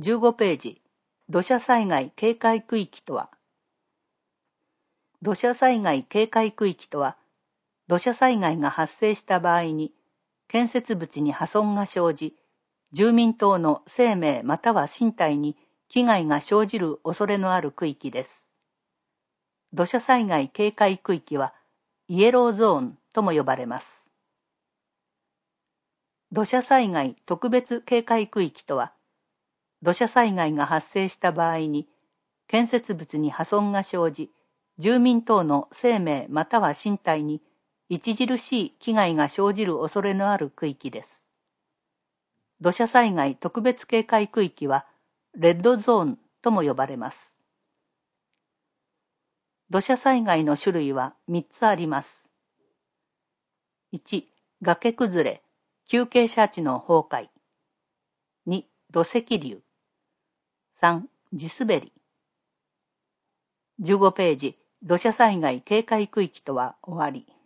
15ページ、土砂災害警戒区域とは。土砂災害警戒区域とは、土砂災害が発生した場合に、建設物に破損が生じ、住民等の生命または身体に危害が生じる恐れのある区域です。土砂災害警戒区域は、イエローゾーンとも呼ばれます。土砂災害特別警戒区域とは、土砂災害が発生した場合に、建設物に破損が生じ、住民等の生命または身体に著しい危害が生じる恐れのある区域です。土砂災害特別警戒区域は、レッドゾーンとも呼ばれます。土砂災害の種類は3つあります。1、崖崩れ、急傾斜地の崩壊。2、土石流。3、地滑り。15ページ、土砂災害警戒区域とは終わり。